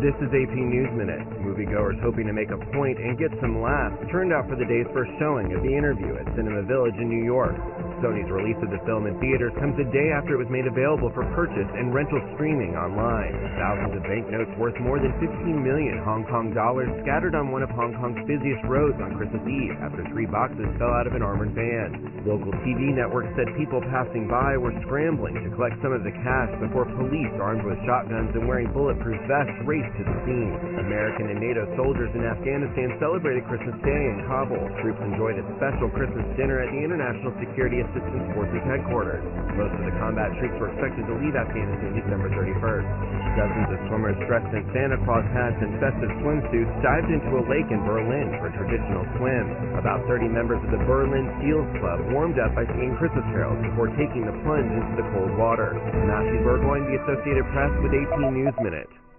This is AP News Minute. Moviegoers hoping to make a point and get some laughs turned out for the day's first showing of The Interview at Cinema Village in New York. Sony's release of the film in theaters comes a day after it was made available for purchase and rental streaming online. Thousands of banknotes worth more than 15 million Hong Kong dollars scattered on one of Hong Kong's busiest roads on Christmas Eve after 3 boxes fell out of an armored van. Local TV networks said people passing by were scrambling to collect some of the cash before police armed with shotguns and wearing bulletproof vests raced to the scene. American and NATO soldiers in Afghanistan celebrated Christmas Day in Kabul. Troops enjoyed a special Christmas dinner at the International Security Assistance Forces headquarters. Most of the combat troops were expected to leave Afghanistan December 31st. Dozens of swimmers dressed in Santa Claus hats and festive swimsuits dived into a lake in Berlin for a traditional swim. About 30 members of the Berlin Seals Club warmed up by singing Christmas carols before taking the plunge into the cold water. Matthew Burgoyne, The Associated Press, with AP News Minute.